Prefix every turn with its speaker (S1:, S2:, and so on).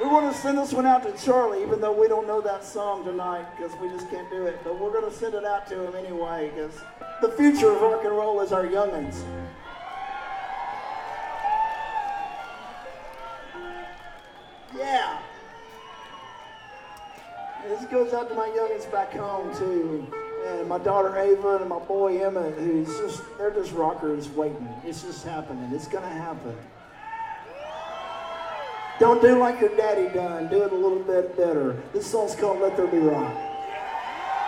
S1: We want to send this one out to Charlie, even though we don't know that song tonight because we just can't do it. But we're going to send it out to him anyway because the future of rock and roll is our youngins. Yeah. This goes out to my youngins back home too. And my daughter Ava and my boy Emmett, they're just rockers waiting. It's just happening. It's going to happen. Don't do like your daddy done. Do it a little bit better. This song's called Let There Be Rock.